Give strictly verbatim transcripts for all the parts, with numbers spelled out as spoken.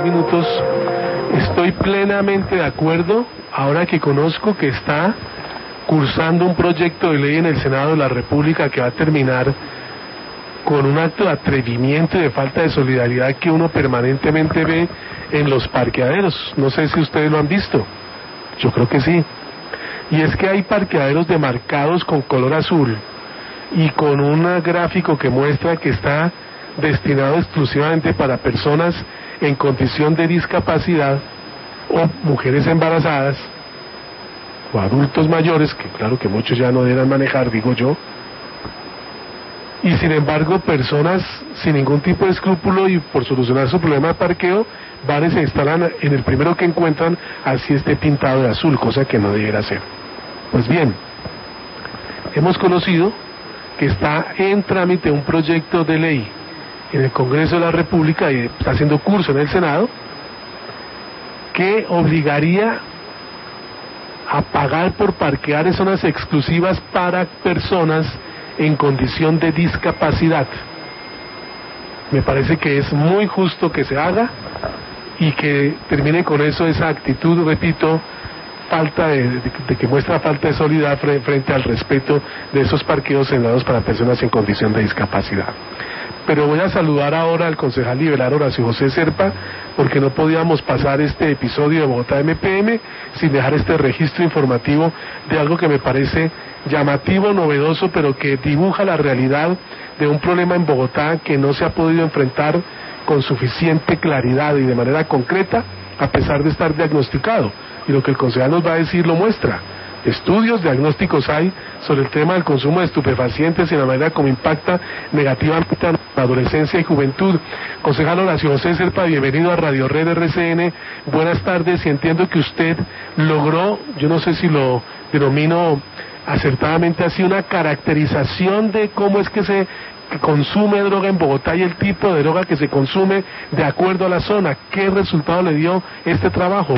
minutos. Estoy plenamente de acuerdo, ahora que conozco que está cursando un proyecto de ley en el Senado de la República que va a terminar con un acto de atrevimiento y de falta de solidaridad que uno permanentemente ve en los parqueaderos. No sé si ustedes lo han visto, yo creo que sí. Y es que hay parqueaderos demarcados con color azul y con un gráfico que muestra que está destinado exclusivamente para personas en condición de discapacidad o mujeres embarazadas o adultos mayores, que claro que muchos ya no deben manejar, digo yo, y sin embargo personas sin ningún tipo de escrúpulo y por solucionar su problema de parqueo van y se instalan en el primero que encuentran, así esté pintado de azul, cosa que no debiera ser. Pues bien, hemos conocido que está en trámite un proyecto de ley en el Congreso de la República y está haciendo curso en el Senado, que obligaría a pagar por parquear en zonas exclusivas para personas en condición de discapacidad. Me parece que es muy justo que se haga y que termine con eso esa actitud, repito, falta de, de, de que muestra falta de solidaridad frente, frente al respeto de esos parqueos dados para personas en condición de discapacidad. Pero voy a saludar ahora al concejal liberal Horacio José Zerpa, porque no podíamos pasar este episodio de Bogotá M P M sin dejar este registro informativo de algo que me parece llamativo, novedoso, pero que dibuja la realidad de un problema en Bogotá que no se ha podido enfrentar con suficiente claridad y de manera concreta, a pesar de estar diagnosticado. Y lo que el concejal nos va a decir lo muestra. Estudios, diagnósticos hay sobre el tema del consumo de estupefacientes y la manera como impacta negativamente a la adolescencia y juventud. Concejal Horacio José Zerpa, bienvenido a Radio Red R C N. Buenas tardes, y entiendo que usted logró, yo no sé si lo denomino acertadamente así, una caracterización de cómo es que se consume droga en Bogotá y el tipo de droga que se consume de acuerdo a la zona. ¿Qué resultado le dio este trabajo?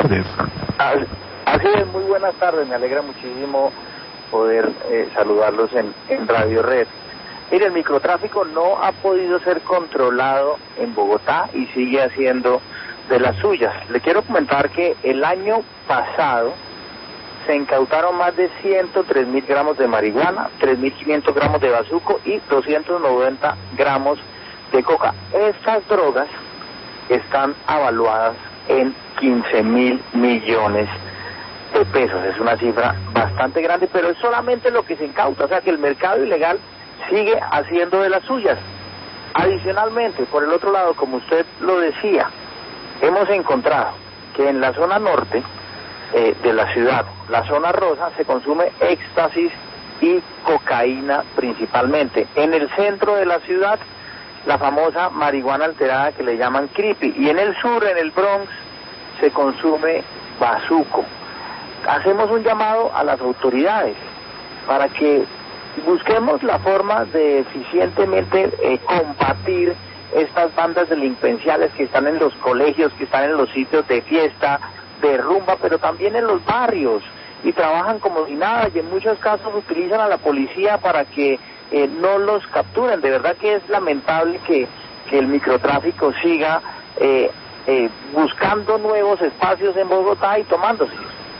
Así es, muy buenas tardes, me alegra muchísimo poder eh, saludarlos en, en Radio Red. Mire, el microtráfico no ha podido ser controlado en Bogotá y sigue haciendo de las suyas. Le quiero comentar que el año pasado se incautaron más de ciento tres mil gramos de marihuana, tres mil quinientos gramos de bazuco y doscientos noventa gramos de coca. Estas drogas están avaluadas en quince mil millones de pesos. Es una cifra bastante grande, pero es solamente lo que se incauta, o sea que el mercado ilegal sigue haciendo de las suyas. Adicionalmente, por el otro lado, como usted lo decía, hemos encontrado que en la zona norte eh, de la ciudad, la zona rosa, se consume éxtasis y cocaína principalmente. En el centro de la ciudad, la famosa marihuana alterada que le llaman creepy, y en el sur, en el Bronx, se consume bazuco. Hacemos un llamado a las autoridades para que busquemos la forma de eficientemente eh, combatir estas bandas delincuenciales que están en los colegios, que están en los sitios de fiesta, de rumba, pero también en los barrios, y trabajan como si nada, y en muchos casos utilizan a la policía para que eh, no los capturen. De verdad que es lamentable que, que el microtráfico siga eh, eh, buscando nuevos espacios en Bogotá y tomándose.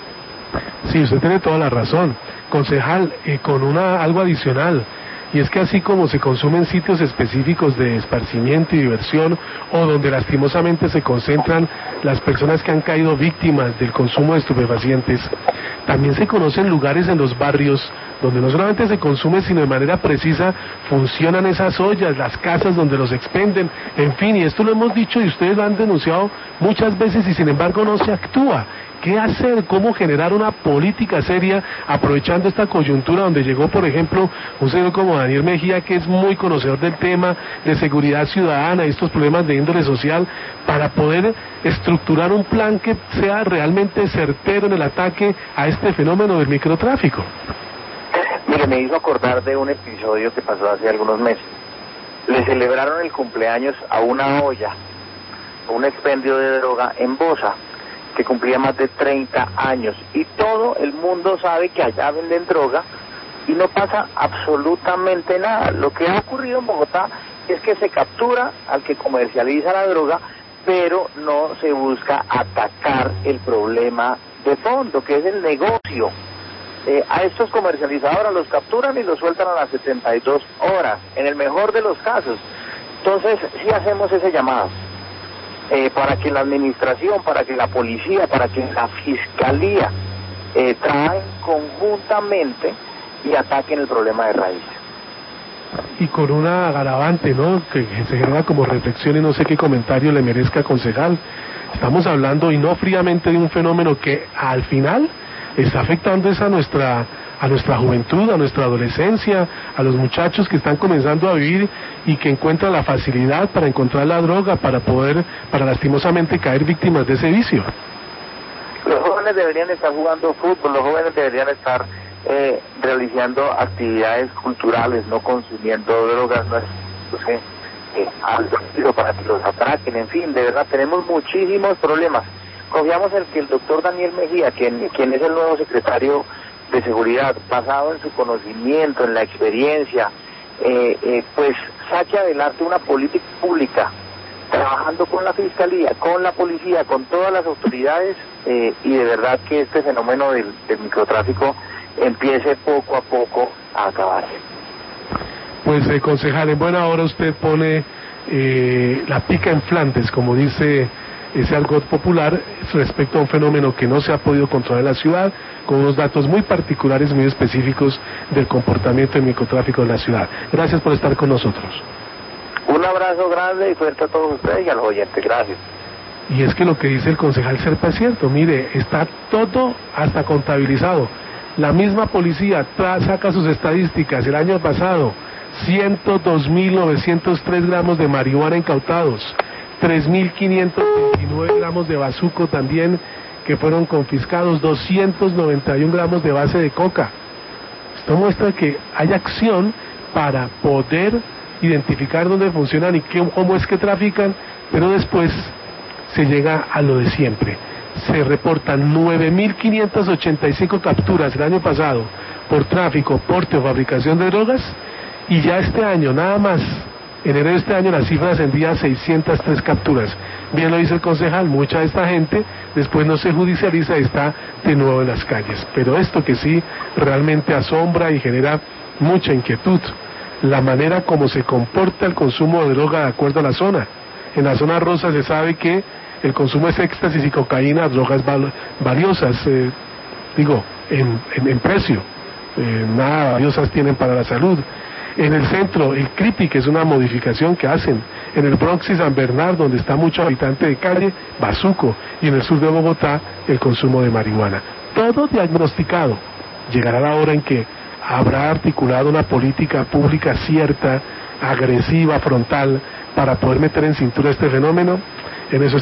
Sí, usted tiene toda la razón, concejal, eh, con una algo adicional, y es que así como se consumen sitios específicos de esparcimiento y diversión, o donde lastimosamente se concentran las personas que han caído víctimas del consumo de estupefacientes, también se conocen lugares en los barrios donde no solamente se consume, sino de manera precisa funcionan esas ollas, las casas donde los expenden, en fin, y esto lo hemos dicho y ustedes lo han denunciado muchas veces y sin embargo no se actúa. ¿Qué hacer? ¿Cómo generar una política seria aprovechando esta coyuntura donde llegó, por ejemplo, un señor como Daniel Mejía, que es muy conocedor del tema de seguridad ciudadana y estos problemas de índole social, para poder estructurar un plan que sea realmente certero en el ataque a este fenómeno del microtráfico? Mire, me hizo acordar de un episodio que pasó hace algunos meses. Le celebraron el cumpleaños a una olla, a un expendio de droga en Bosa, que cumplía más de treinta años, y todo el mundo sabe que allá venden droga y no pasa absolutamente nada. Lo que ha ocurrido en Bogotá es que se captura al que comercializa la droga, pero no se busca atacar el problema de fondo, que es el negocio. Eh, a estos comercializadores los capturan y los sueltan a las setenta y dos horas, en el mejor de los casos. Entonces, sí hacemos ese llamado, eh, para que la administración, para que la policía, para que la fiscalía eh, trabajen conjuntamente y ataquen el problema de raíz. Y con una agravante, ¿no?, que se genera como reflexión y no sé qué comentario le merezca, concejal. Estamos hablando, y no fríamente, de un fenómeno que al final está afectando es a nuestra a nuestra juventud, a nuestra adolescencia, a los muchachos que están comenzando a vivir y que encuentran la facilidad para encontrar la droga, para poder, para lastimosamente caer víctimas de ese vicio. Los jóvenes deberían estar jugando fútbol, los jóvenes deberían estar eh, realizando actividades culturales, no consumiendo drogas, no es, no sé, eh, algo para que los atraquen, en fin, de verdad tenemos muchísimos problemas. Confiamos en que el doctor Daniel Mejía, quien, quien es el nuevo secretario de Seguridad, basado en su conocimiento, en la experiencia, eh, eh, pues saque adelante una política pública, trabajando con la Fiscalía, con la Policía, con todas las autoridades, eh, y de verdad que este fenómeno del, del microtráfico empiece poco a poco a acabarse. Pues, eh, concejal, en buena hora usted pone eh, la pica en Flandes, como dice ese argot popular, respecto a un fenómeno que no se ha podido controlar en la ciudad, con unos datos muy particulares, muy específicos del comportamiento del microtráfico en la ciudad. Gracias por estar con nosotros. Un abrazo grande y fuerte a todos ustedes y a los oyentes. Gracias. Y es que lo que dice el concejal Serpa es cierto. Mire, está todo hasta contabilizado. La misma policía saca sus estadísticas. El año pasado, ciento dos mil novecientos tres gramos de marihuana incautados, tres mil quinientos veintinueve gramos de bazuco también que fueron confiscados, doscientos noventa y uno gramos de base de coca. Esto muestra que hay acción para poder identificar dónde funcionan y qué, cómo es que trafican, pero después se llega a lo de siempre. Se reportan nueve mil quinientas ochenta y cinco capturas el año pasado por tráfico, porte o fabricación de drogas, y ya este año, nada más, en enero de este año, la cifra ascendía a seiscientas tres capturas. Bien lo dice el concejal, mucha de esta gente después no se judicializa y está de nuevo en las calles. Pero esto que sí realmente asombra y genera mucha inquietud, la manera como se comporta el consumo de droga de acuerdo a la zona. En la zona rosa se sabe que el consumo es éxtasis y cocaína, drogas val valiosas, eh, digo, en, en, en precio, eh, nada valiosas tienen para la salud. En el centro, el creepy, que es una modificación que hacen. En el Bronx y San Bernardo, donde está mucho habitante de calle, bazuco. Y en el sur de Bogotá, el consumo de marihuana. Todo diagnosticado. Llegará la hora en que habrá articulado una política pública cierta, agresiva, frontal, para poder meter en cintura este fenómeno. En eso